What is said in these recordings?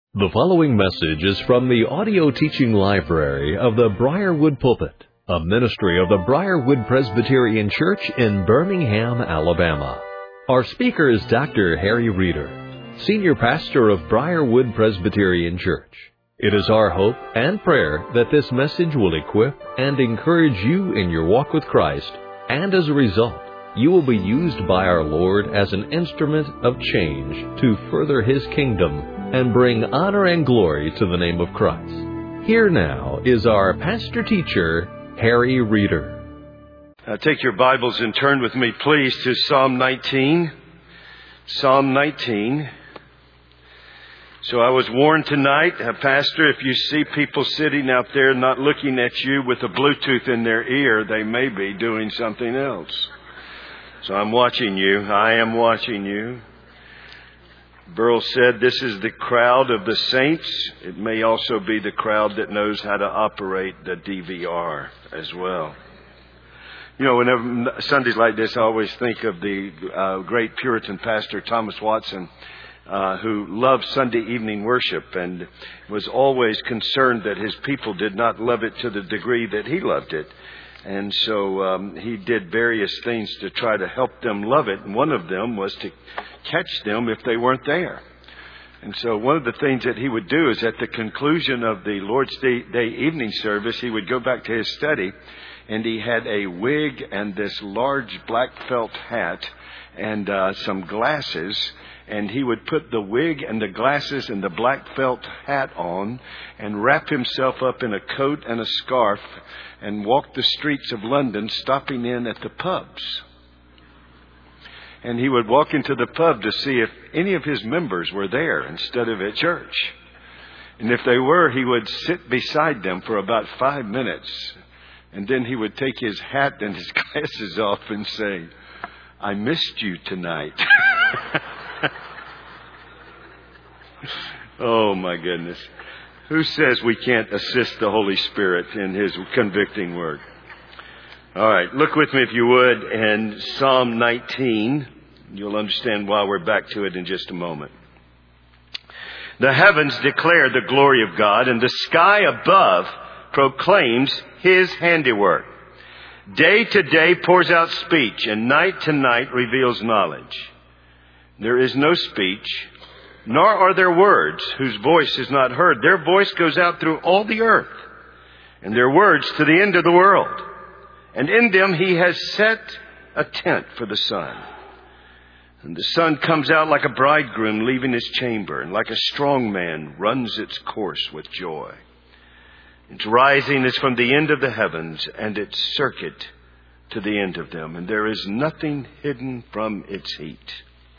The following message is from the audio teaching library of the Briarwood Pulpit, a ministry of the Briarwood Presbyterian Church in Birmingham, Alabama. Our speaker is Dr. Harry Reeder, Senior Pastor of Briarwood Presbyterian Church. It is our hope and prayer that this message will equip and encourage you in your walk with Christ, and as a result, you will be used by our Lord as an instrument of change to further His kingdom and bring honor and glory to the name of Christ. Here now is our pastor-teacher, Harry Reeder. Take your Bibles and turn with me, please, to Psalm 19. Psalm 19. So I was warned tonight, Pastor, if you see people sitting out there not looking at you with a Bluetooth in their ear, they may be doing something else. So I'm watching you. I am watching you. Burl said this is the crowd of the saints. It may also be the crowd that knows how to operate the DVR as well. You know, whenever Sundays like this, I always think of the great Puritan pastor Thomas Watson, who loved Sunday evening worship and was always concerned that his people did not love it to the degree that he loved it. And so he did various things to try to help them love it. And one of them was to catch them if they weren't there. And so one of the things that he would do is at the conclusion of the Lord's Day evening service, he would go back to his study, and he had a wig and this large black felt hat and some glasses. And he would put the wig and the glasses and the black felt hat on and wrap himself up in a coat and a scarf and walk the streets of London, stopping in at the pubs. And he would walk into the pub to see if any of his members were there instead of at church. And if they were, he would sit beside them for about 5 minutes. And then he would take his hat and his glasses off and say, "I missed you tonight." Oh, my goodness. Who says we can't assist the Holy Spirit in His convicting work? All right, look with me if you would in Psalm 19. You'll understand why we're back to it in just a moment. The heavens declare the glory of God, and the sky above proclaims His handiwork. Day to day pours out speech, and night to night reveals knowledge. There is no speech, nor are there words whose voice is not heard. Their voice goes out through all the earth, and their words to the end of the world. And in them He has set a tent for the sun. And the sun comes out like a bridegroom leaving his chamber, and like a strong man runs its course with joy. Its rising is from the end of the heavens, and its circuit to the end of them. And there is nothing hidden from its heat.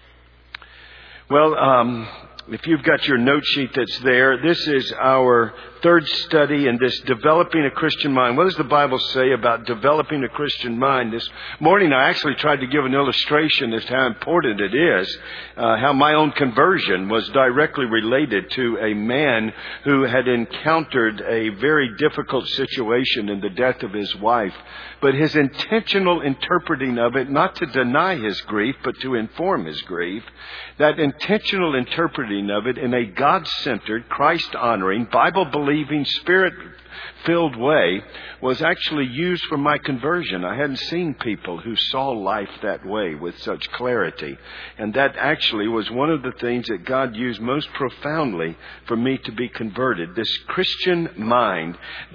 Well, if you've got your note sheet that's there, this is our third study in this developing a Christian mind. What does the Bible say about developing a Christian mind? This morning I actually tried to give an illustration as to how important it is, how my own conversion was directly related to a man who had encountered a very difficult situation in the death of his wife. But his intentional interpreting of it, not to deny his grief, but to inform his grief, that intentional interpreting of it in a God-centered, Christ-honoring, Bible-believing, Spirit-filled way was actually used for my conversion. I hadn't seen people who saw life that way with such clarity. And that actually was one of the things that God used most profoundly for me to be converted. This Christian mind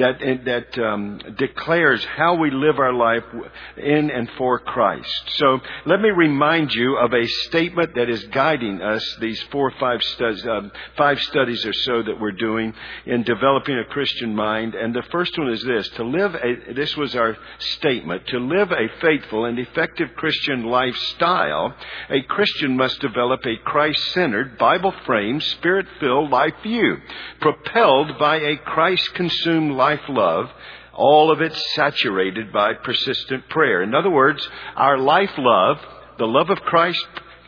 that declares how we live our life in and for Christ. So let me remind you of a statement that is guiding us these 5 studies or so that we're doing in developing a Christian mind. And the first one is this: this was our statement, to live a faithful and effective Christian lifestyle, a Christian must develop a Christ-centered, Bible-framed, Spirit-filled life view, propelled by a Christ-consumed life love, all of it saturated by persistent prayer. In other words, our life love, the love of Christ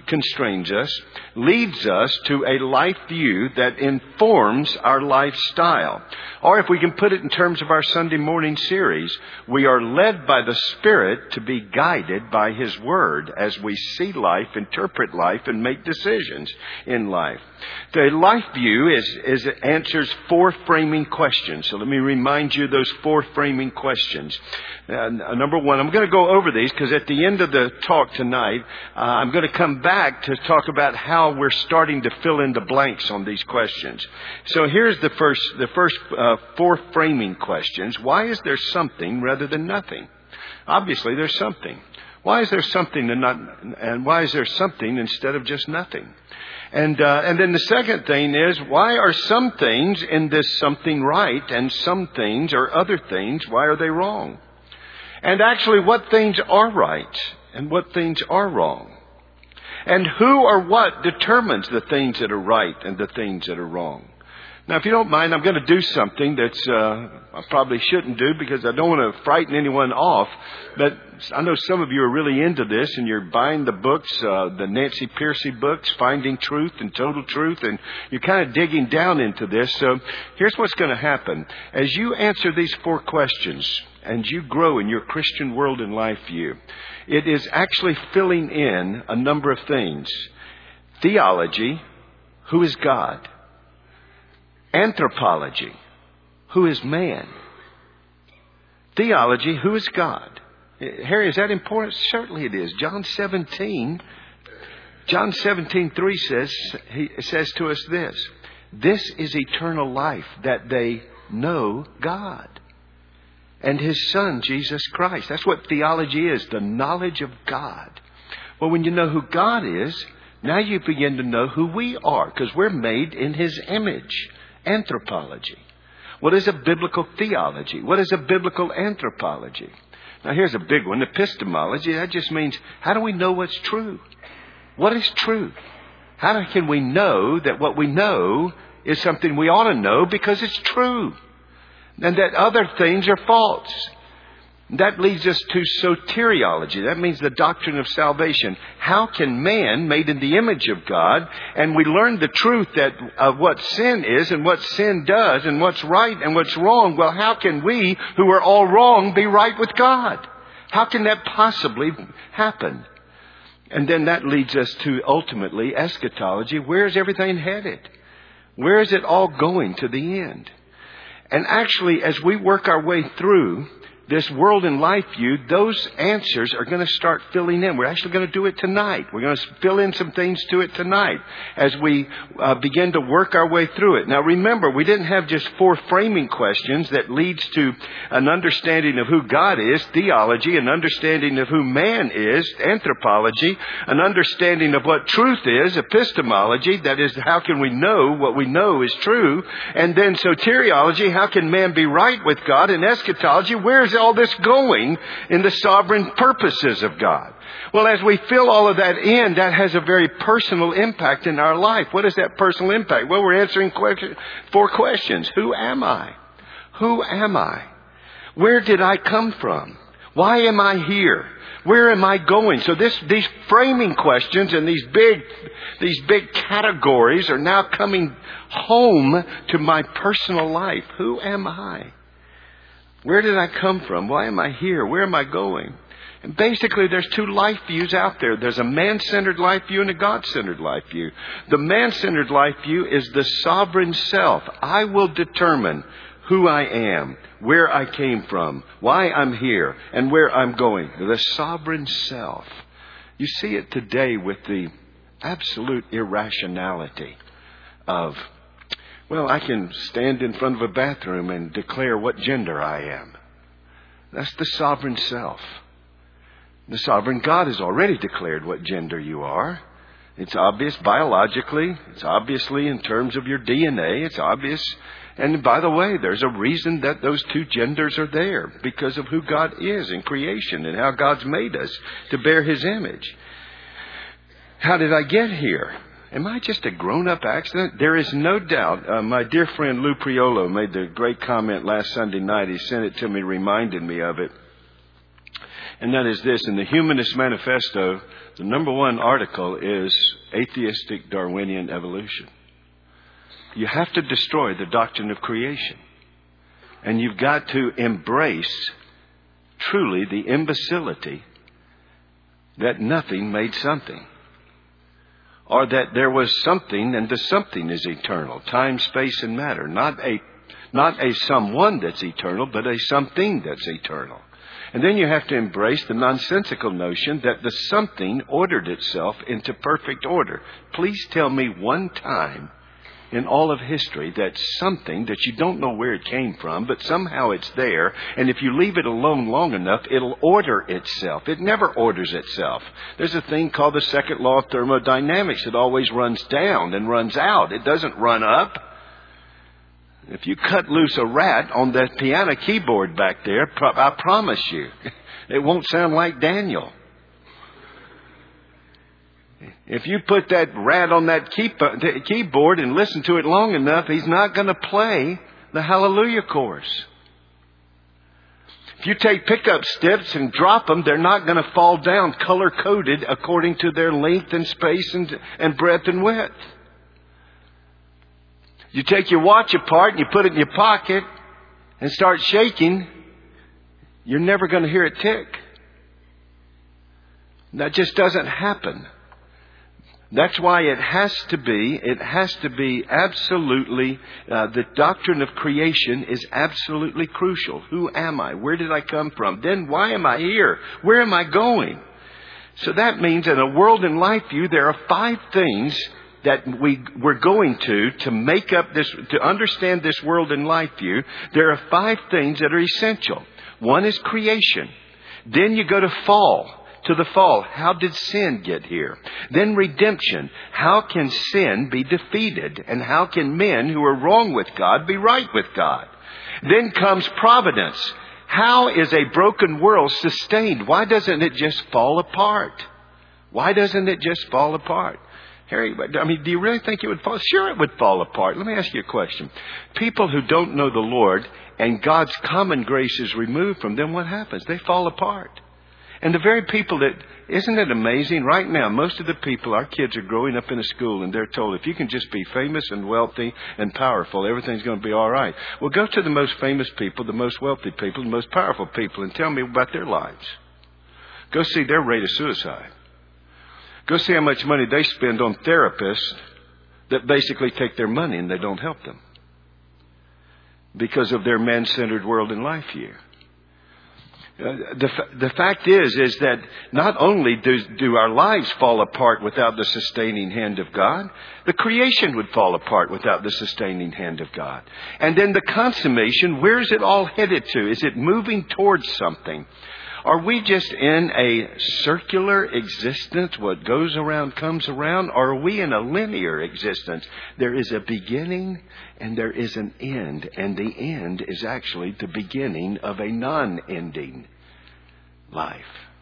constrains us, leads us to a life view that informs our lifestyle. Or if we can put it in terms of our Sunday morning series, we are led by the Spirit to be guided by His Word as we see life, interpret life, and make decisions in life. The life view answers 4 framing questions. So let me remind you of those 4 framing questions. Number 1, I'm going to go over these because at the end of the talk tonight, I'm going to come back to talk about how we're starting to fill in the blanks on these questions. So here's the first 4 framing questions. Why is there something rather than nothing? Obviously, there's something. Why is there something and why is there something instead of just nothing? And then the second thing is, why are some things in this something right and some things or other things, why are they wrong? And actually, what things are right and what things are wrong? And who or what determines the things that are right and the things that are wrong? Now, if you don't mind, I'm going to do something that's I probably shouldn't do because I don't want to frighten anyone off. But I know some of you are really into this and you're buying the books, the Nancy Pearcey books, Finding Truth and Total Truth, and you're kind of digging down into this. So here's what's going to happen. As you answer these 4 questions and you grow in your Christian world and life view, it is actually filling in a number of things. Theology, who is God? Anthropology, who is man? Theology, who is God? Harry, is that important? Certainly it is. John 17:3 says to us this: this is eternal life, that they know God and His Son, Jesus Christ. That's what theology is, the knowledge of God. Well, when you know who God is, now you begin to know who we are, because we're made in His image. Anthropology. What is a biblical theology? What is a biblical anthropology? Now here's a big one. Epistemology. That just means, how do we know what's true? What is true? How can we know that what we know is something we ought to know because it's true? And that other things are false. That leads us to soteriology. That means the doctrine of salvation. How can man, made in the image of God, and we learn the truth of what sin is and what sin does and what's right and what's wrong. Well, how can we, who are all wrong, be right with God? How can that possibly happen? And then that leads us to, ultimately, eschatology. Where is everything headed? Where is it all going to the end? And actually, as we work our way through this world and life view, those answers are going to start filling in. We're actually going to do it tonight. We're going to fill in some things to it tonight as we begin to work our way through it. Now remember, we didn't have just 4 framing questions that leads to an understanding of who God is, theology, an understanding of who man is, anthropology, an understanding of what truth is, epistemology, that is, how can we know what we know is true, and then soteriology, how can man be right with God, and eschatology, where is all this going in the sovereign purposes of God? Well, as we fill all of that in, that has a very personal impact in our life. What is that personal impact? Well, we're answering 4 questions. Who am I? Who am I? Where did I come from? Why am I here? Where am I going? So these framing questions and these big categories are now coming home to my personal life. Who am I? Where did I come from? Why am I here? Where am I going? And basically, there's 2 life views out there. There's a man-centered life view and a God-centered life view. The man-centered life view is the sovereign self. I will determine who I am, where I came from, why I'm here, and where I'm going. The sovereign self. You see it today with the absolute irrationality of, well, I can stand in front of a bathroom and declare what gender I am. That's the sovereign self. The sovereign God has already declared what gender you are. It's obvious biologically. It's obviously in terms of your DNA. It's obvious. And by the way, there's a reason that those 2 genders are there, because of who God is in creation and how God's made us to bear His image. How did I get here? Am I just a grown-up accident? There is no doubt. My dear friend Lou Priolo made the great comment last Sunday night. He sent it to me, reminded me of it. And that is this: in the Humanist Manifesto, the number one article is atheistic Darwinian evolution. You have to destroy the doctrine of creation. And you've got to embrace truly the imbecility that nothing made something. Or that there was something and the something is eternal. Time, space, and matter. Not a someone that's eternal, but a something that's eternal. And then you have to embrace the nonsensical notion that the something ordered itself into perfect order. Please tell me one time in all of history that something that you don't know where it came from, but somehow it's there, and if you leave it alone long enough, it'll order itself. It never orders itself. There's a thing called the second law of thermodynamics. It always runs down and runs out. It doesn't run up. If you cut loose a rat on that piano keyboard back there, I promise you, it won't sound like Daniel. If you put that rat on that keyboard and listen to it long enough, he's not going to play the Hallelujah chorus. If you take pickup sticks and drop them, they're not going to fall down color-coded according to their length and space and breadth and width. You take your watch apart and you put it in your pocket and start shaking, you're never going to hear it tick. That just doesn't happen. That's why it has to be absolutely, the doctrine of creation is absolutely crucial. Who am I? Where did I come from? Then why am I here? Where am I going? So that means in a world and life view, there are 5 things that we're going to make up this, to understand this world and life view. There are 5 things that are essential. One is creation. Then you go to fall. To the fall. How did sin get here? Then redemption. How can sin be defeated? And how can men who are wrong with God be right with God? Then comes providence. How is a broken world sustained? Why doesn't it just fall apart? Why doesn't it just fall apart? Harry, I mean, do you really think it would fall? Sure, it would fall apart. Let me ask you a question. People who don't know the Lord and God's common grace is removed from them, what happens? They fall apart. And the very people that, isn't it amazing? Right now, most of the people, our kids are growing up in a school and they're told if you can just be famous and wealthy and powerful, everything's going to be all right. Well, go to the most famous people, the most wealthy people, the most powerful people and tell me about their lives. Go see their rate of suicide. Go see how much money they spend on therapists that basically take their money and they don't help them because of their man-centered world and life view. The fact is that not only do our lives fall apart without the sustaining hand of God, the creation would fall apart without the sustaining hand of God. And then the consummation, where is it all headed to? Is it moving towards something? Are we just in a circular existence? What goes around comes around? Or are we in a linear existence? There is a beginning and there is an end. And the end is actually the beginning of a non-ending life.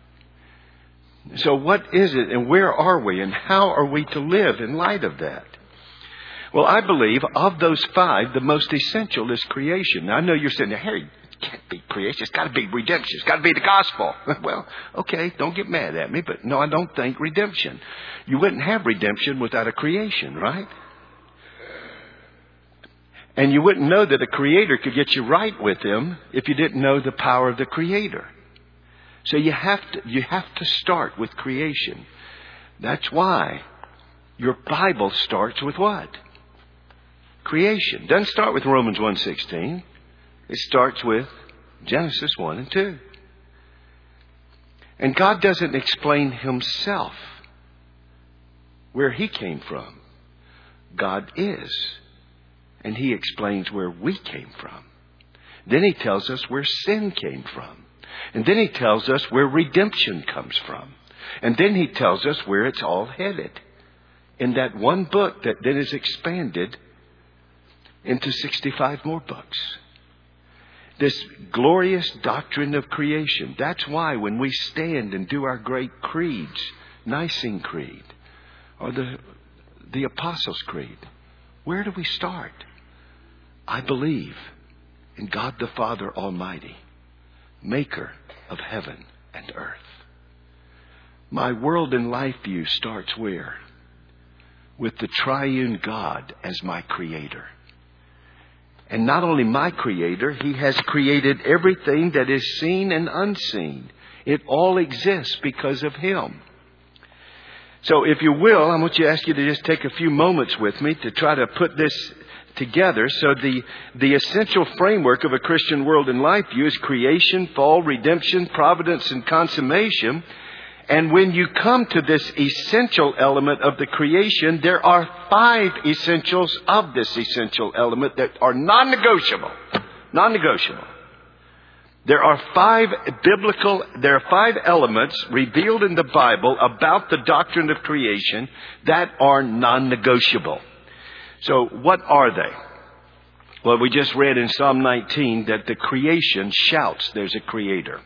So what is it and where are we and how are we to live in light of that? Well, I believe of those 5, the most essential is creation. Now, I know you're saying, Harry, can't be creation. It's got to be redemption. It's got to be the gospel. Well, okay, don't get mad at me, but no, I don't think redemption. You wouldn't have redemption without a creation, right? And you wouldn't know that a creator could get you right with him if you didn't know the power of the creator. So you have to start with creation. That's why your Bible starts with what? Creation. It doesn't start with Romans 1:16. It starts with Genesis 1 and 2. And God doesn't explain himself where he came from. God is. And he explains where we came from. Then he tells us where sin came from. And then he tells us where redemption comes from. And then he tells us where it's all headed. In that one book that then is expanded into 65 more books. This glorious doctrine of creation. That's why when we stand and do our great creeds, Nicene Creed, or the Apostles' Creed, where do we start? I believe in God the Father Almighty, maker of heaven and earth. My world and life view starts where? With the triune God as my creator. And not only my creator, He has created everything that is seen and unseen. It all exists because of Him. So if you will, I want to ask you to just take a few moments with me to try to put this together. So the essential framework of a Christian world and life view is creation, fall, redemption, providence, and consummation. And when you come to this essential element of the creation, there are 5 essentials of this essential element that are non-negotiable. Non-negotiable. There are 5 elements revealed in the Bible about the doctrine of creation that are non-negotiable. So what are they? Well, we just read in Psalm 19 that the creation shouts there's a creator.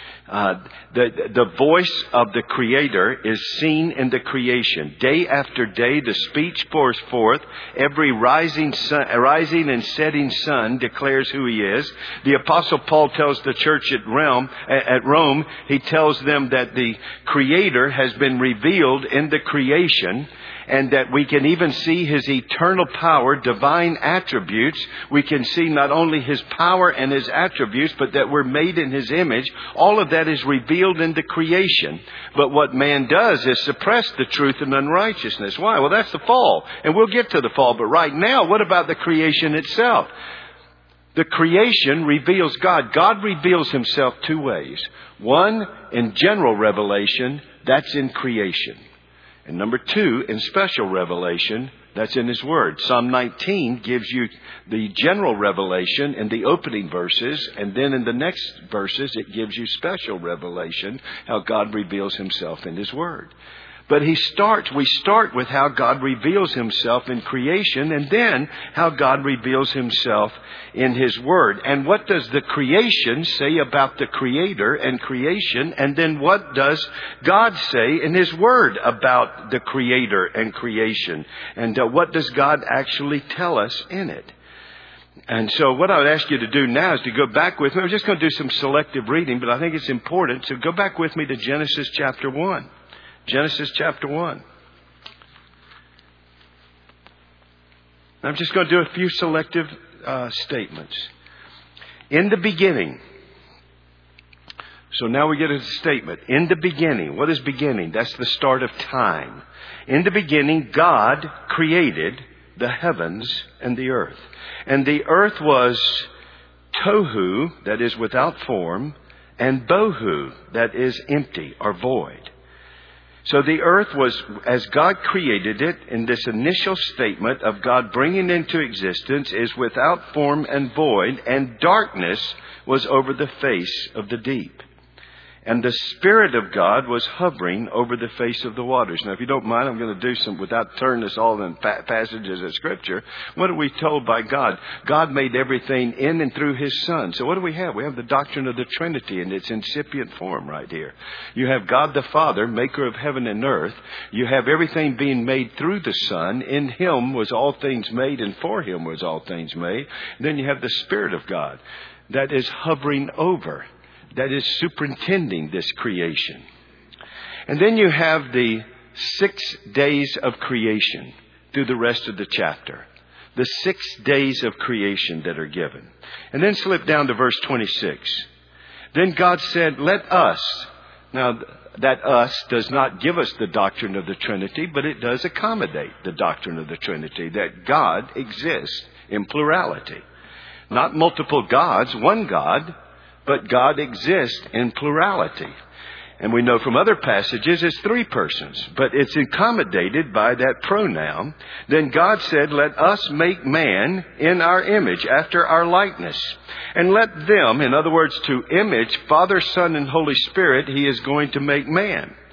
The voice of the Creator is seen in the creation. Day after day, the speech pours forth. Every rising and setting sun declares who He is. The Apostle Paul tells the church at Rome, he tells them that the Creator has been revealed in the creation, and that we can even see His eternal power, divine attributes. We can see not only His power and His attributes, but that we're made in His image. All of that is revealed in the creation. But what man does is suppress the truth and unrighteousness. Why? Well, that's the fall. And we'll get to the fall. But right now, what about the creation itself? The creation reveals God. God reveals Himself 2 ways. One, in general revelation, that's in creation. And number 2, in special revelation, that's in His Word. Psalm 19 gives you the general revelation in the opening verses, and then in the next verses it gives you special revelation, how God reveals Himself in His Word. But we start with how God reveals Himself in creation, and then how God reveals Himself in His Word. And what does the creation say about the Creator and creation? And then what does God say in His Word about the Creator and creation? And what does God actually tell us in it? And so what I would ask you to do now is to go back with me. I'm just going to do some selective reading, but I think it's important. So go back with me to Genesis chapter 1. Genesis chapter 1. I'm just going to do a few selective statements. In the beginning. So now we get a statement. In the beginning. What is beginning? That's the start of time. In the beginning, God created the heavens and the earth. And the earth was tohu, that is without form, and bohu, that is empty or void. So the earth was, as God created it, in this initial statement of God bringing into existence, is without form and void, and darkness was over the face of the deep. And the Spirit of God was hovering over the face of the waters. Now, if you don't mind, I'm going to do some, without turning this all in passages of Scripture. What are we told by God? God made everything in and through His Son. So what do we have? We have the doctrine of the Trinity in its incipient form right here. You have God the Father, maker of heaven and earth. You have everything being made through the Son. In Him was all things made, and for Him was all things made. And then you have the Spirit of God that is hovering over, that is superintending this creation. And then you have the 6 days of creation through the rest of the chapter. The 6 days of creation that are given. And then slip down to verse 26. Then God said, let us. Now, that us does not give us the doctrine of the Trinity, but it does accommodate the doctrine of the Trinity, that God exists in plurality. Not multiple gods, one God, but God exists in plurality. And we know from other passages it's 3 persons, but it's accommodated by that pronoun. Then God said, let us make man in our image, after our likeness. And let them, in other words, to image Father, Son, and Holy Spirit, He is going to make man.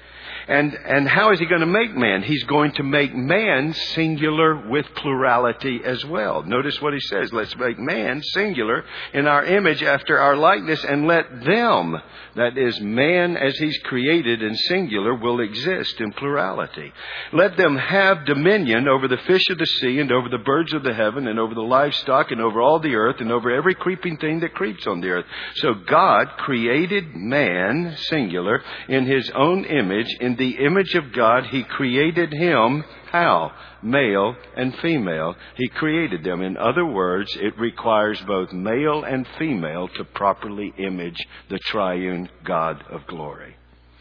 And how is he going to make man? He's going to make man singular with plurality as well. Notice what he says. Let's make man singular in our image after our likeness, and let them, that is, man as he's created in singular, will exist in plurality. Let them have dominion over the fish of the sea, and over the birds of the heaven, and over the livestock, and over all the earth, and over every creeping thing that creeps on the earth. So God created man, singular, in his own image. In the image of God, he created him. How? Male and female. He created them. In other words, it requires both male and female to properly image the triune God of glory.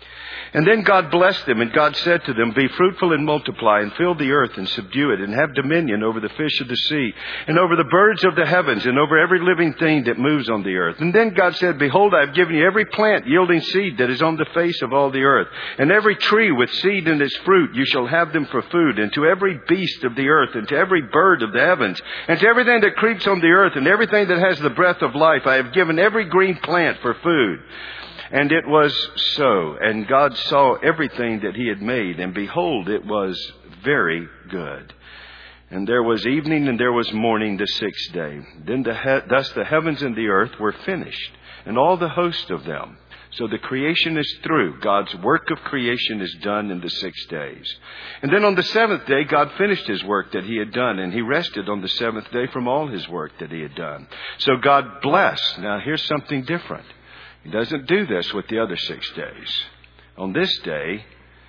And then God blessed them, and God said to them, be fruitful and multiply, and fill the earth and subdue it, and have dominion over the fish of the sea, and over the birds of the heavens, and over every living thing that moves on the earth. And then God said, behold, I have given you every plant yielding seed that is on the face of all the earth, and every tree with seed in its fruit, you shall have them for food, and to every beast of the earth, and to every bird of the heavens, and to everything that creeps on the earth, and everything that has the breath of life, I have given every green plant for food. And it was so. And God saw everything that he had made, and behold, it was very good. And there was evening and there was morning the sixth day. Then thus the heavens and the earth were finished, and all the host of them. So the creation is through. God's work of creation is done in the 6 days. And then on the seventh day, God finished his work that he had done, and he rested on the seventh day from all his work that he had done. So God blessed. Now here's something different. He doesn't do this with the other 6 days. On this day,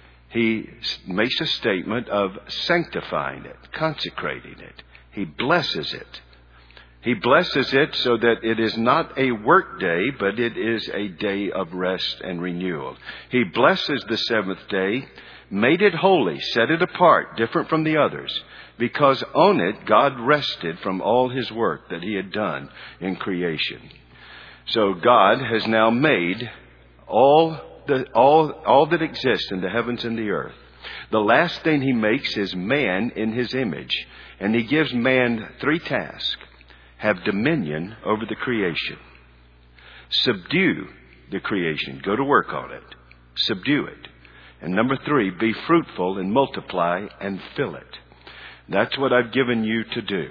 he makes a statement of sanctifying it, consecrating it. He blesses it. He blesses it so that it is not a work day, but it is a day of rest and renewal. He blesses the seventh day, made it holy, set it apart, different from the others, because on it God rested from all his work that he had done in creation. So God has now made all that exists in the heavens and the earth. The last thing he makes is man in his image. And he gives man 3 tasks. Have dominion over the creation. Subdue the creation. Go to work on it. Subdue it. And number 3, be fruitful and multiply and fill it. That's what I've given you to do.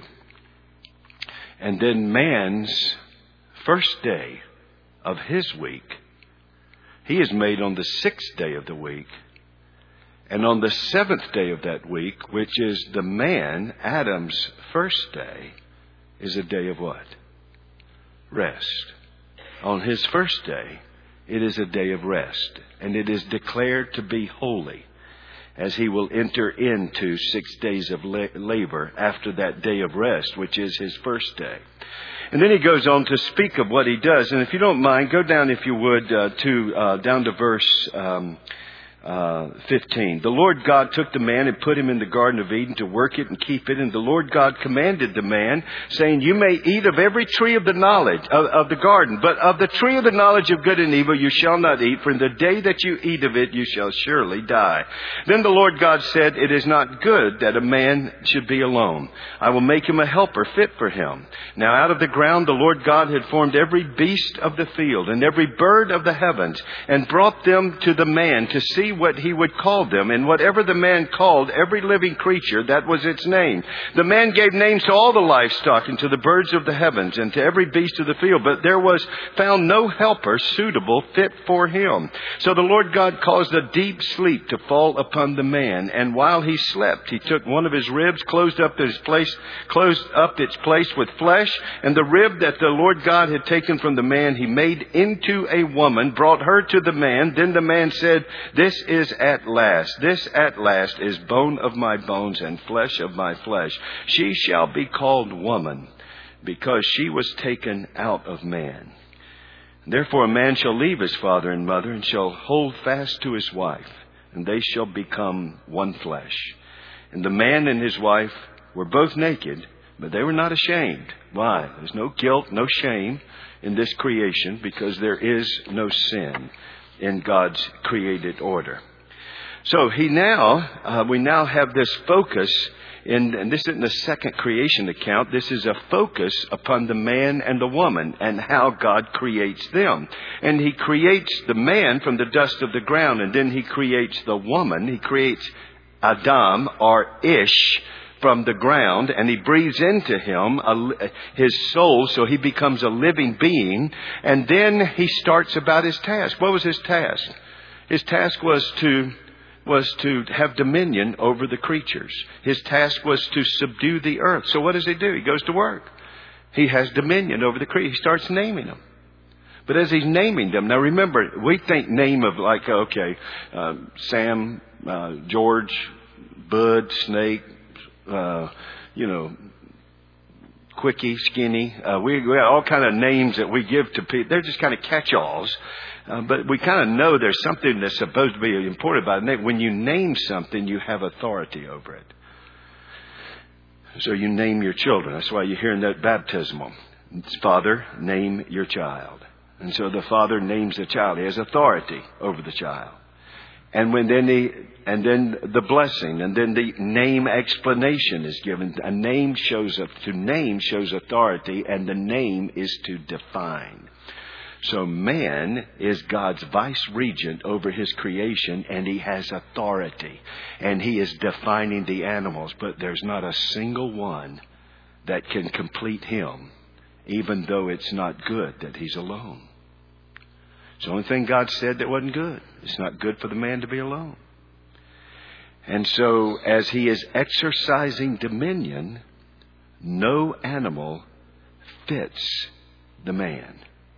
And then man's first day of his week, he is made on the 6th day of the week. And on the 7th day of that week, which is the man, Adam's first day, is a day of what? Rest. On his first day, it is a day of rest. And it is declared to be holy, as he will enter into 6 days of labor after that day of rest, which is his first day. And then he goes on to speak of what he does. And if you don't mind, go down, if you would, down to verse 15. The Lord God took the man and put him in the Garden of Eden to work it and keep it. And the Lord God commanded the man, saying, you may eat of every tree of the knowledge of the garden, but of the tree of the knowledge of good and evil you shall not eat, for in the day that you eat of it you shall surely die. Then the Lord God said, it is not good that a man should be alone. I will make him a helper fit for him. Now out of the ground the Lord God had formed every beast of the field and every bird of the heavens, and brought them to the man to see what he would call them. And whatever the man called every living creature, that was its name. The man gave names to all the livestock and to the birds of the heavens and to every beast of the field. But there was found no helper suitable, fit for him. So the Lord God caused a deep sleep to fall upon the man. And while he slept, he took one of his ribs, closed up its place with flesh. And the rib that the Lord God had taken from the man, he made into a woman, brought her to the man. Then the man said, this at last is bone of my bones and flesh of my flesh. She shall be called woman, because she was taken out of man. Therefore a man shall leave his father and mother, and shall hold fast to his wife, and they shall become one flesh. And the man and his wife were both naked, but they were not ashamed. Why? There's no guilt, no shame in this creation, because there is no sin in God's created order. So we now have this focus, and this isn't the second creation account. This is a focus upon the man and the woman and how God creates them. And He creates the man from the dust of the ground, and then He creates the woman. He creates Adam, or Ish, from the ground, and He breathes into him his soul, so he becomes a living being. And then He starts about his task. What was his task? His task was to have dominion over the creatures. His task was to subdue the earth. So what does He do? He goes to work. He has dominion over the creatures. He starts naming them. But as He's naming them, now remember, we think name of like, Sam, George, Bud, Snake, Quickie, Skinny. We have all kind of names that we give to people. They're just kind of catch-alls. But we kind of know there's something that's supposed to be important about it. When you name something, you have authority over it. So you name your children. That's why you hear in that baptismal, Father, name your child. And so the Father names the child. He has authority over the child. And then the blessing, and then the name explanation is given. To name shows authority, and the name is to define. So man is God's vice regent over His creation, and he has authority. And he is defining the animals, but there's not a single one that can complete him, even though it's not good that he's alone. It's the only thing God said that wasn't good. It's not good for the man to be alone. And so as he is exercising dominion, no animal fits the man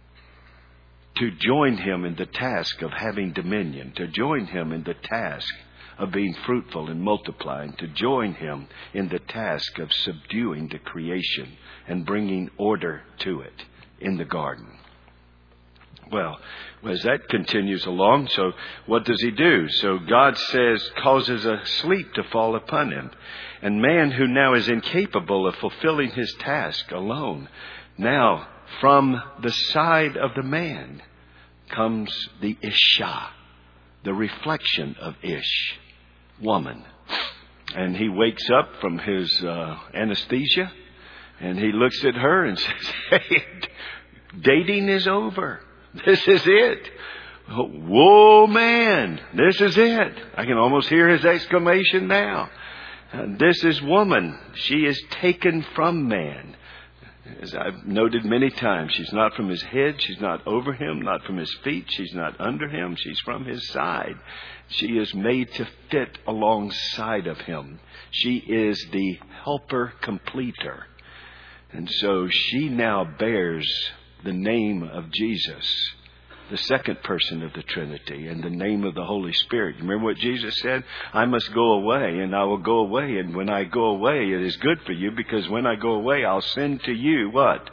to join him in the task of having dominion, to join him in the task of being fruitful and multiplying, to join him in the task of subduing the creation and bringing order to it in the garden. Well, as that continues along, so what does he do? So God causes a sleep to fall upon him. And man, who now is incapable of fulfilling his task alone, now from the side of the man comes the Isha, the reflection of Ish, woman. And he wakes up from his anesthesia, and he looks at her and says, "Hey, dating is over. This is it. Whoa, man, this is it." I can almost hear his exclamation now. This is woman. She is taken from man. As I've noted many times, she's not from his head, she's not over him, not from his feet, she's not under him, she's from his side. She is made to fit alongside of him. She is the helper completer. And so she now bears the name of Jesus, the second person of the Trinity, and the name of the Holy Spirit. Remember what Jesus said? I must go away, and I will go away. And when I go away, it is good for you, because when I go away, I'll send to you what?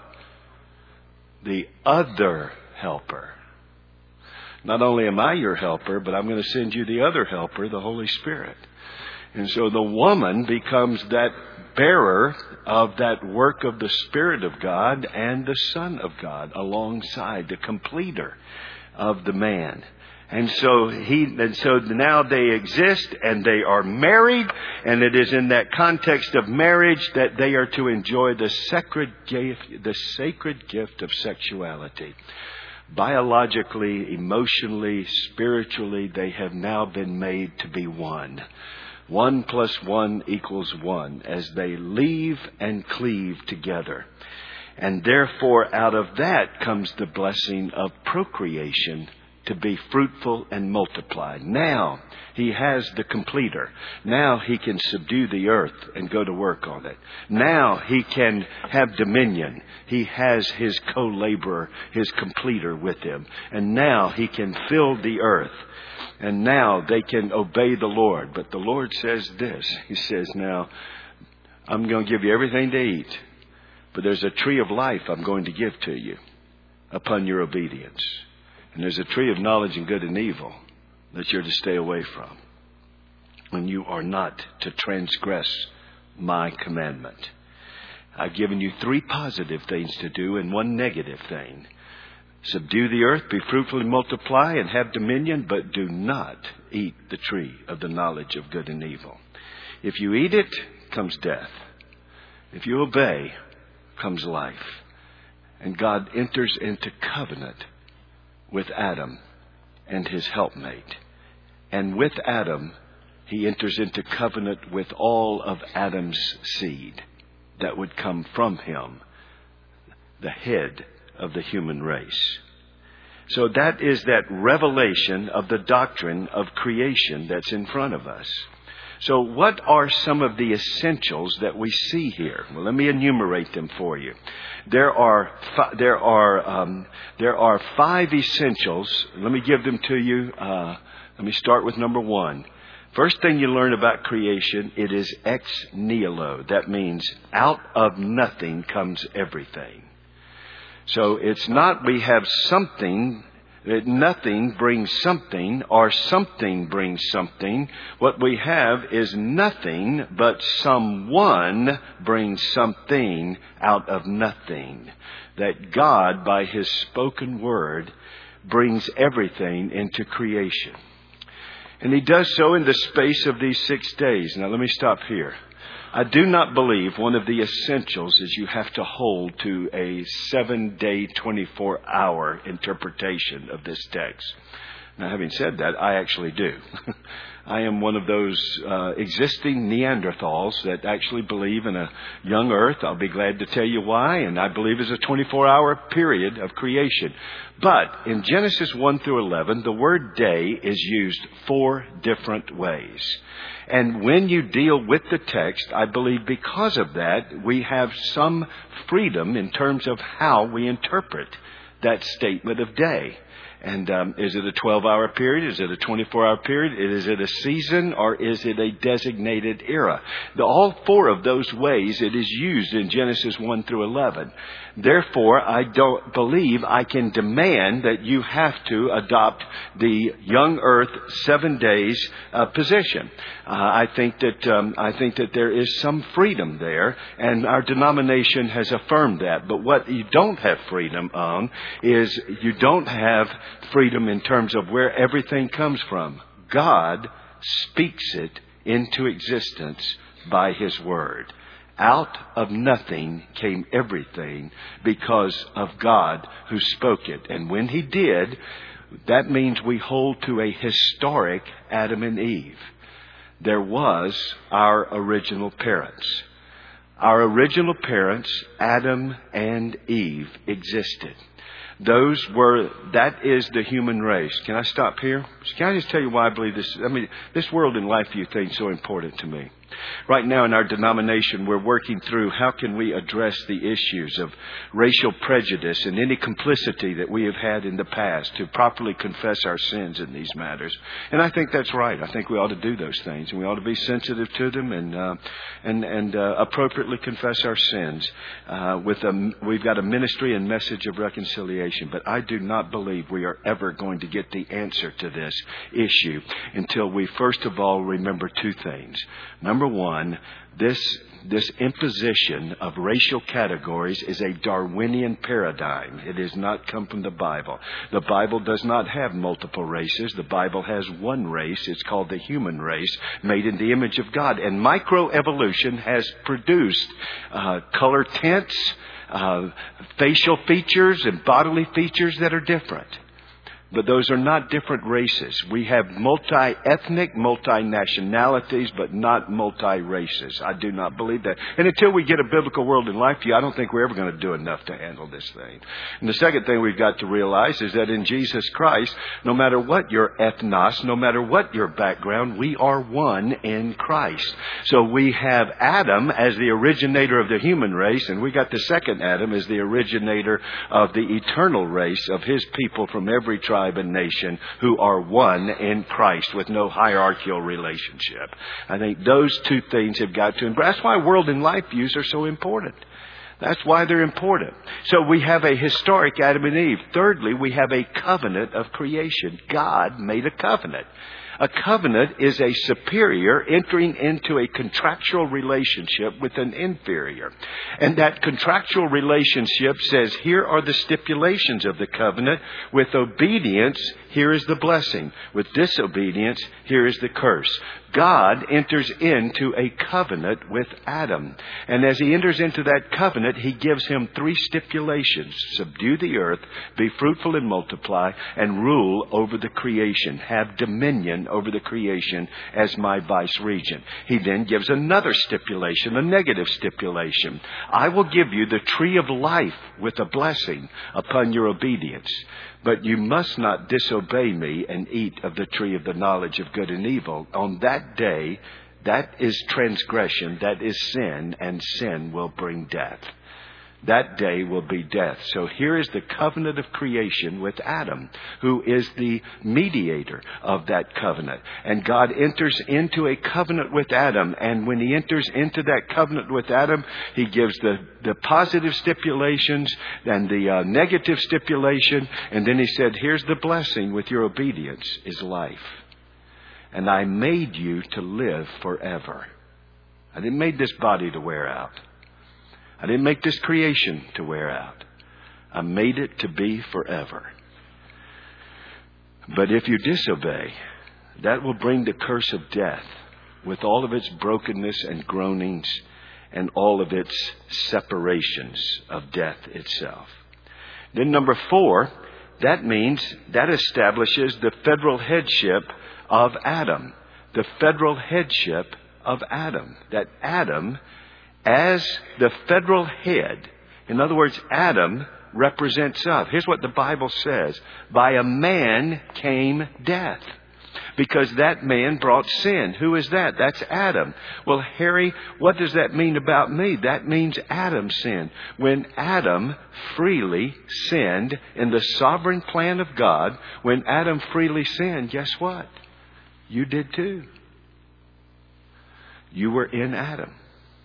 The other helper. Not only am I your helper, but I'm going to send you the other helper, the Holy Spirit. And so the woman becomes that bearer of that work of the Spirit of God and the Son of God alongside, the completer of the man. And so now they exist and they are married, and it is in that context of marriage that they are to enjoy the sacred gift of sexuality. Biologically, emotionally, spiritually, they have now been made to be one. 1 + 1 = 1 as they leave and cleave together. And therefore, out of that comes the blessing of procreation, to be fruitful and multiply. Now he has the completer. Now he can subdue the earth and go to work on it. Now he can have dominion. He has his co-laborer, his completer with him. And now he can fill the earth. And now they can obey the Lord. But the Lord says this. He says, now, I'm going to give you everything to eat. But there's a tree of life I'm going to give to you upon your obedience. And there's a tree of knowledge and good and evil that you're to stay away from. And you are not to transgress my commandment. I've given you 3 positive things to do and 1 negative thing. Subdue the earth, be fruitful and multiply, and have dominion, but do not eat the tree of the knowledge of good and evil. If you eat it, comes death. If you obey, comes life. And God enters into covenant with Adam and his helpmate. And with Adam, he enters into covenant with all of Adam's seed that would come from him, the head of the human race. So that is that revelation of the doctrine of creation that's in front of us. So what are some of the essentials that we see here? Well, let me enumerate them for you. There are 5 essentials. Let me give them to you. Let me start with number 1. First thing you learn about creation, it is ex nihilo. That means out of nothing comes everything. So it's not we have something, that nothing brings something, or something brings something. What we have is nothing, but someone brings something out of nothing. That God, by His spoken word, brings everything into creation. And He does so in the space of these 6 days. Now let me stop here. I do not believe one of the essentials is you have to hold to a 7-day, 24-hour interpretation of this text. Now, having said that, I actually do. I am one of those existing Neanderthals that actually believe in a young earth. I'll be glad to tell you why. And I believe it's a 24-hour period of creation. But in Genesis 1 through 11, the word day is used 4 different ways. And when you deal with the text, I believe because of that, we have some freedom in terms of how we interpret that statement of day. And is it a 12-hour period? Is it a 24-hour period? Is it a season? Or is it a designated era? All 4 of those ways it is used in Genesis 1 through 11. Therefore, I don't believe I can demand that you have to adopt the young earth 7 days position. I think that there is some freedom there, and our denomination has affirmed that. But what you don't have freedom on is you don't have freedom in terms of where everything comes from. God speaks it into existence by His word. Out of nothing came everything because of God who spoke it. And when He did, that means we hold to a historic Adam and Eve. There was our original parents. Our original parents, Adam and Eve, existed. That is the human race. Can I stop here? Can I just tell you why I believe this? This world and life view thing is so important to me. Right now in our denomination, we're working through how can we address the issues of racial prejudice and any complicity that we have had in the past to properly confess our sins in these matters. And I think that's right. I think we ought to do those things, and we ought to be sensitive to them and appropriately confess our sins. We've got a ministry and message of reconciliation, but I do not believe we are ever going to get the answer to this issue until we first of all remember 2 things. Number 1, this imposition of racial categories is a Darwinian paradigm. It has not come from the Bible. The Bible does not have multiple races. The Bible has one race. It's called the human race, made in the image of God. And microevolution has produced color tints, facial features, and bodily features that are different. But those are not different races. We have multi-ethnic, multi-nationalities, but not multi-races. I do not believe that. And until we get a biblical world and life view, I don't think we're ever going to do enough to handle this thing. And the second thing we've got to realize is that in Jesus Christ, no matter what your ethnos, no matter what your background, we are one in Christ. So we have Adam as the originator of the human race, and we got the second Adam as the originator of the eternal race of His people from every tribe and nation who are one in Christ with no hierarchical relationship. I think those 2 things have got to embrace. That's why world and life views are so important. That's why they're important. So we have a historic Adam and Eve. Thirdly, we have a covenant of creation. God made a covenant. A covenant is a superior entering into a contractual relationship with an inferior. And that contractual relationship says, here are the stipulations of the covenant. With obedience, here is the blessing. With disobedience, here is the curse. God enters into a covenant with Adam. And as he enters into that covenant, he gives him 3 stipulations. Subdue the earth, be fruitful and multiply, and rule over the creation. Have dominion over the creation as my vice regent. He then gives another stipulation, a negative stipulation. I will give you the tree of life with a blessing upon your obedience. But you must not disobey me and eat of the tree of the knowledge of good and evil. On that day, that is transgression, that is sin, and sin will bring death. That day will be death. So here is the covenant of creation with Adam, who is the mediator of that covenant. And God enters into a covenant with Adam. And when he enters into that covenant with Adam, he gives the positive stipulations and the negative stipulation. And then he said, here's the blessing with your obedience is life. And I made you to live forever. I didn't make this body to wear out. I didn't make this creation to wear out. I made it to be forever. But if you disobey, that will bring the curse of death with all of its brokenness and groanings and all of its separations of death itself. Then number 4, that means that establishes the federal headship of Adam. The federal headship of Adam. That Adam, as the federal head, in other words, Adam represents us. Here's what the Bible says. By a man came death. Because that man brought sin. Who is that? That's Adam. Well, Harry, what does that mean about me? That means Adam sinned. When Adam freely sinned in the sovereign plan of God, when Adam freely sinned, guess what? You did too. You were in Adam.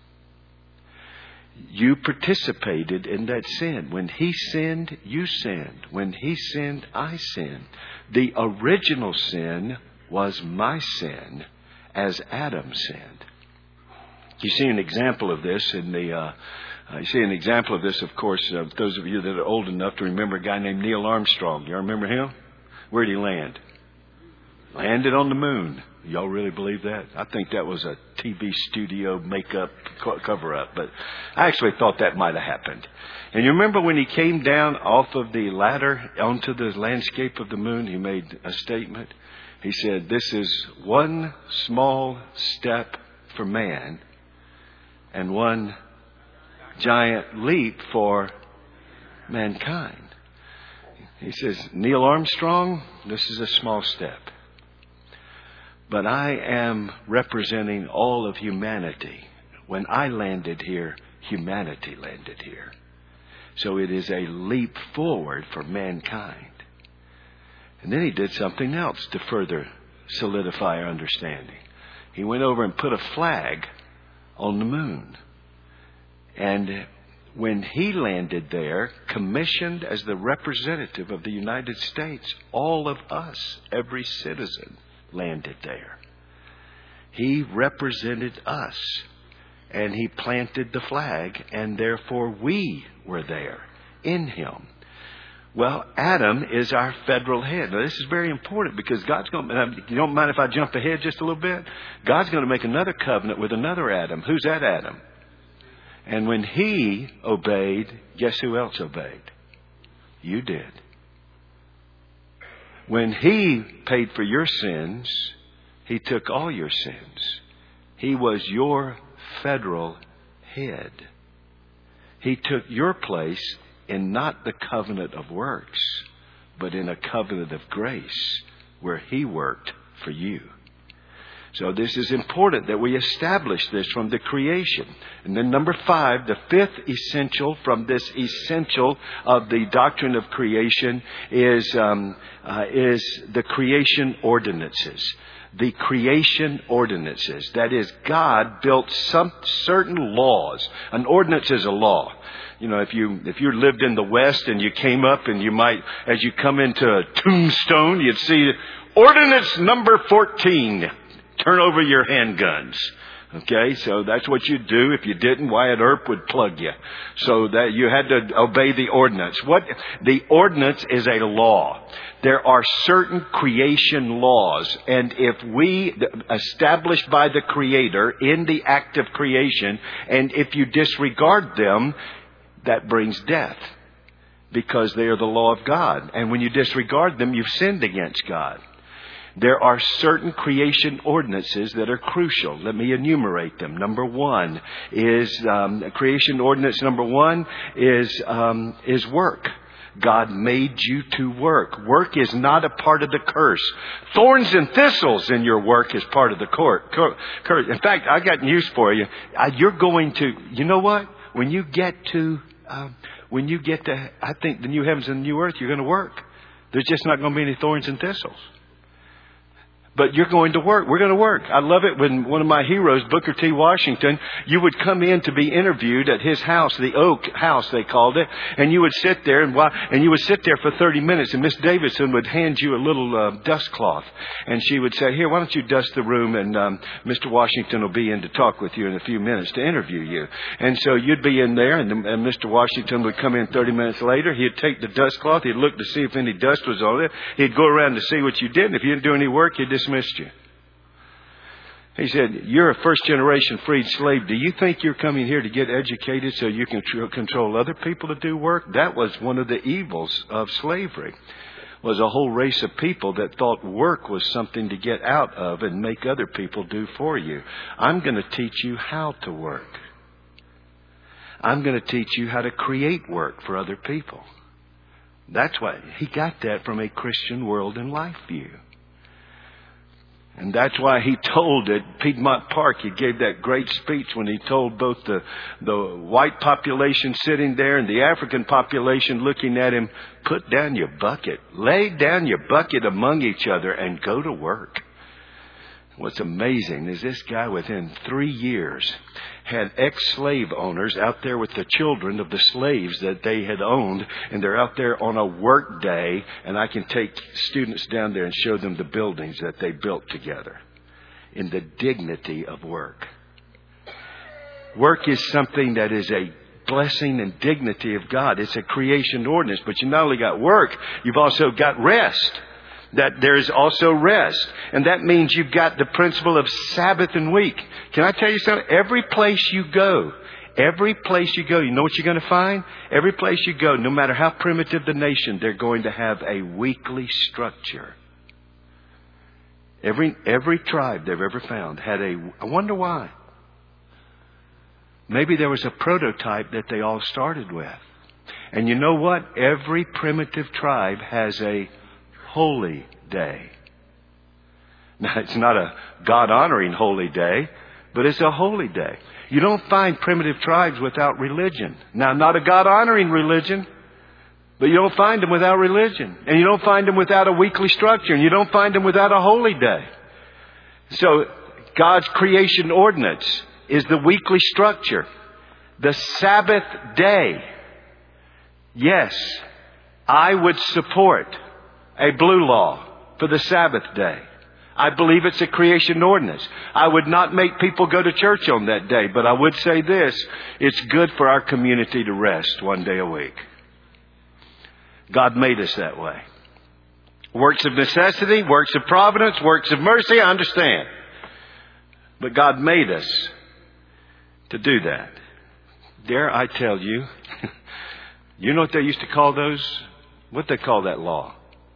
You participated in that sin. When he sinned, you sinned. When he sinned, I sinned. The original sin was my sin as Adam sinned. You see an example of this in the. You see an example of this, of course, those of you that are old enough to remember a guy named Neil Armstrong. You remember him? Where did he land? Landed on the moon. Y'all really believe that? I think that was a TV studio makeup cover-up, but I actually thought that might have happened. And you remember when he came down off of the ladder onto the landscape of the moon, he made a statement. He said, this is one small step for man and one giant leap for mankind. He says, Neil Armstrong, this is a small step. But I am representing all of humanity. When I landed here, humanity landed here. So it is a leap forward for mankind. And then he did something else to further solidify our understanding. He went over and put a flag on the moon. And when he landed there, commissioned as the representative of the United States, all of us, every citizen, landed there. He represented us, and he planted the flag, and therefore we were there in him. Well, Adam is our federal head. Now, this is very important because God's going to, you don't mind if I jump ahead just a little bit? God's going to make another covenant with another Adam. Who's that Adam? And when he obeyed, guess who else obeyed? You did. When he paid for your sins, he took all your sins. He was your federal head. He took your place in not the covenant of works, but in a covenant of grace where he worked for you. So this is important that we establish this from the creation. And then number 5, the 5th essential from this essential of the doctrine of creation is the creation ordinances. the creation ordinances. That is, God built some certain laws. An ordinance is a law. You know, if you lived in the West and you came up and you might, as you come into a tombstone, you'd see ordinance number 14. Turn over your handguns. Okay, so that's what you'd do. If you didn't, Wyatt Earp would plug you. So that you had to obey the ordinance. The ordinance is a law. There are certain creation laws. And if we, established by the Creator in the act of creation, and if you disregard them, that brings death. Because they are the law of God. And when you disregard them, you've sinned against God. There are certain creation ordinances that are crucial. Let me enumerate them. Number one is creation ordinance. Number one is work. God made you to work. Work is not a part of the curse. Thorns and thistles in your work is part of the curse. In fact, I got news for you. You're going to. You know what? When you get to, I think the new heavens and the new earth, you're going to work. There's just not going to be any thorns and thistles. But you're going to work. We're going to work. I love it when one of my heroes, Booker T. Washington, you would come in to be interviewed at his house, the Oak House they called it, and you would sit there and you would sit there for 30 minutes, and Miss Davidson would hand you a little dust cloth, and she would say, "Here, why don't you dust the room, and Mr. Washington will be in to talk with you in a few minutes to interview you." And so you'd be in there, and Mr. Washington would come in 30 minutes later. He'd take the dust cloth, he'd look to see if any dust was on it, he'd go around to see what you did, and if you didn't do any work, he'd dismissed you. He said, "You're a first-generation freed slave. Do you think you're coming here to get educated so you can control other people to do work?" That was one of the evils of slavery, was a whole race of people that thought work was something to get out of and make other people do for you. I'm going to teach you how to work. I'm going to teach you how to create work for other people. That's why he got that from a Christian world and life view. And that's why he told at Piedmont Park, he gave that great speech when he told both the white population sitting there and the African population looking at him, "Put down your bucket, lay down your bucket among each other and go to work." What's amazing is this guy within 3 years had ex-slave owners out there with the children of the slaves that they had owned, and they're out there on a work day, and I can take students down there and show them the buildings that they built together in the dignity of work. Work is something that is a blessing and dignity of God. It's a creation ordinance, but you not only got work, you've also got rest. That there's also rest. And that means you've got the principle of Sabbath and week. Can I tell you something? Every place you go, you know what you're going to find? Every place you go, no matter how primitive the nation, they're going to have a weekly structure. Every tribe they've ever found had I wonder why. Maybe there was a prototype that they all started with. And you know what? Every primitive tribe has a holy day. Now, it's not a God-honoring holy day, but it's a holy day. You don't find primitive tribes without religion. Now, not a God-honoring religion, but you don't find them without religion. And you don't find them without a weekly structure. And you don't find them without a holy day. So, God's creation ordinance is the weekly structure. The Sabbath day. Yes, I would support a blue law for the Sabbath day. I believe it's a creation ordinance. I would not make people go to church on that day, but I would say this, it's good for our community to rest one day a week. God made us that way. Works of necessity, works of providence, works of mercy, I understand. But God made us to do that. Dare I tell you, you know what they used to call those? What they call that law?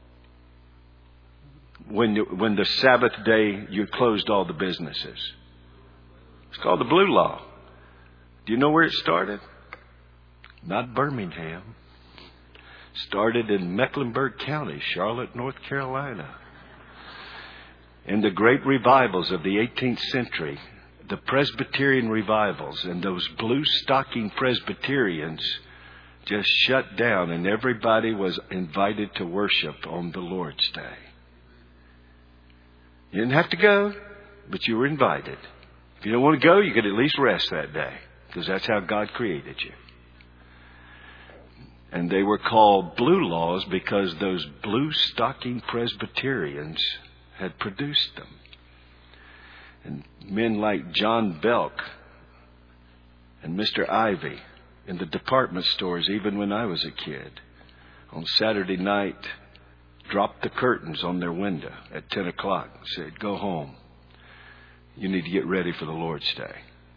When the Sabbath day you closed all the businesses. It's called the Blue Law. Do you know where it started? Not Birmingham. Started in Mecklenburg County, Charlotte, North Carolina. In the great revivals of the 18th century, the Presbyterian revivals, and those blue stocking Presbyterians just shut down, and everybody was invited to worship on the Lord's Day. You didn't have to go, but you were invited. If you don't want to go, you could at least rest that day, because that's how God created you. And they were called blue laws because those blue stocking Presbyterians had produced them. And men like John Belk and Mr. Ivy in the department stores, even when I was a kid, on Saturday night, dropped the curtains on their window at 10 o'clock and said, "Go home. You need to get ready for the Lord's Day."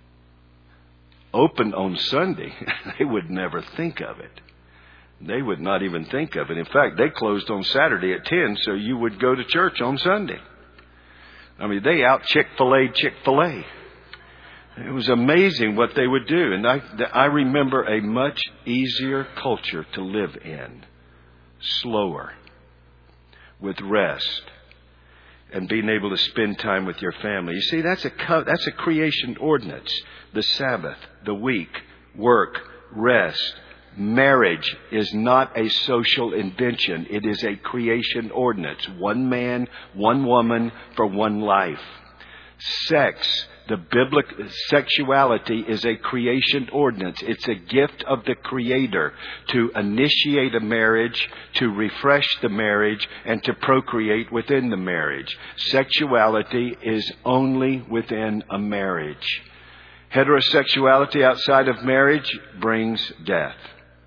Open on Sunday, they would never think of it. They would not even think of it. In fact, they closed on Saturday at 10, so you would go to church on Sunday. I mean, they out Chick-fil-A. It was amazing what they would do. And I remember a much easier culture to live in. Slower. With rest. And being able to spend time with your family. You see, that's a creation ordinance. The Sabbath, the week, work, rest. Marriage is not a social invention. It is a creation ordinance. One man, one woman for one life. Sex, the biblical sexuality is a creation ordinance. It's a gift of the Creator to initiate a marriage, to refresh the marriage, and to procreate within the marriage. Sexuality is only within a marriage. Heterosexuality outside of marriage brings death.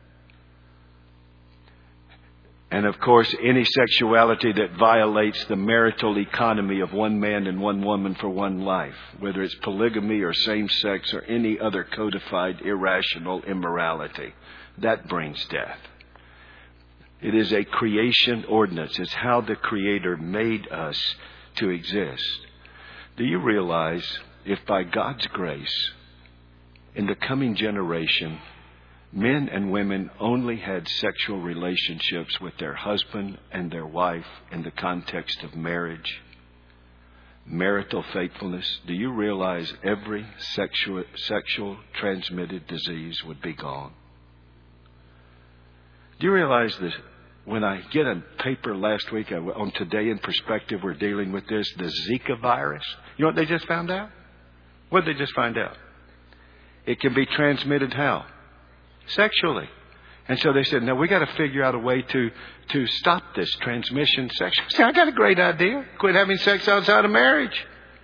And of course, any sexuality that violates the marital economy of one man and one woman for one life, whether it's polygamy or same-sex or any other codified irrational immorality, that brings death. It is a creation ordinance. It's how the Creator made us to exist. Do you realize if by God's grace, in the coming generation, men and women only had sexual relationships with their husband and their wife in the context of marriage, marital faithfulness, do you realize every sexual transmitted disease would be gone? Do you realize that when I get a paper last week on Today in Perspective, we're dealing with this, the Zika virus. You know what they just found out? What did they just find out? It can be transmitted how? Sexually. And so they said, now we got to figure out a way to stop this transmission sexually. See, I got a great idea. Quit having sex outside of marriage.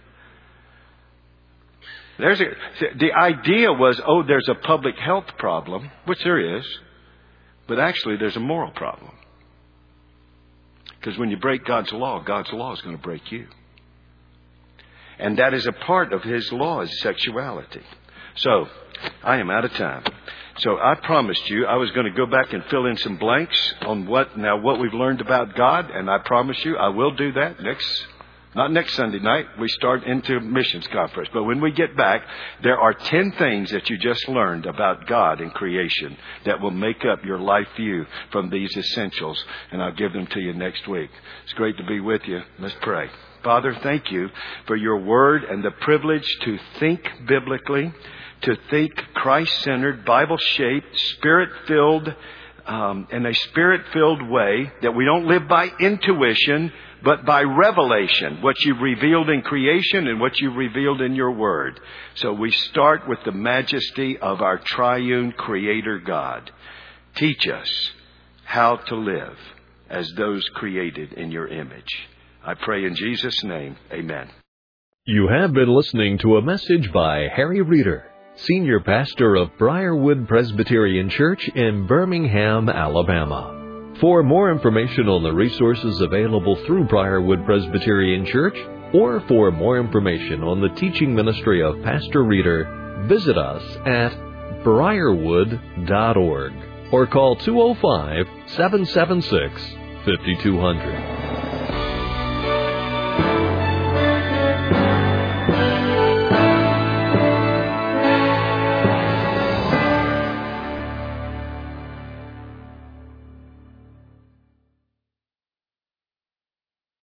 The idea was, there's a public health problem, which there is, but actually there's a moral problem. Because when you break God's law is going to break you. And that is a part of His law, is sexuality. So, I am out of time. So I promised you I was going to go back and fill in some blanks on what we've learned about God, and I promise you I will do that not next Sunday night. We start into missions conference. But when we get back, there are 10 things that you just learned about God and creation that will make up your life view from these essentials, and I'll give them to you next week. It's great to be with you. Let's pray. Father, thank you for your word and the privilege to think biblically, to think Christ-centered, Bible-shaped, Spirit-filled, in a Spirit-filled way, that we don't live by intuition, but by revelation, what you've revealed in creation and what you've revealed in your word. So we start with the majesty of our triune Creator God. Teach us how to live as those created in your image. I pray in Jesus' name, amen. You have been listening to a message by Harry Reeder, Senior Pastor of Briarwood Presbyterian Church in Birmingham, Alabama. For more information on the resources available through Briarwood Presbyterian Church, or for more information on the teaching ministry of Pastor Reeder, visit us at briarwood.org or call 205-776-5200.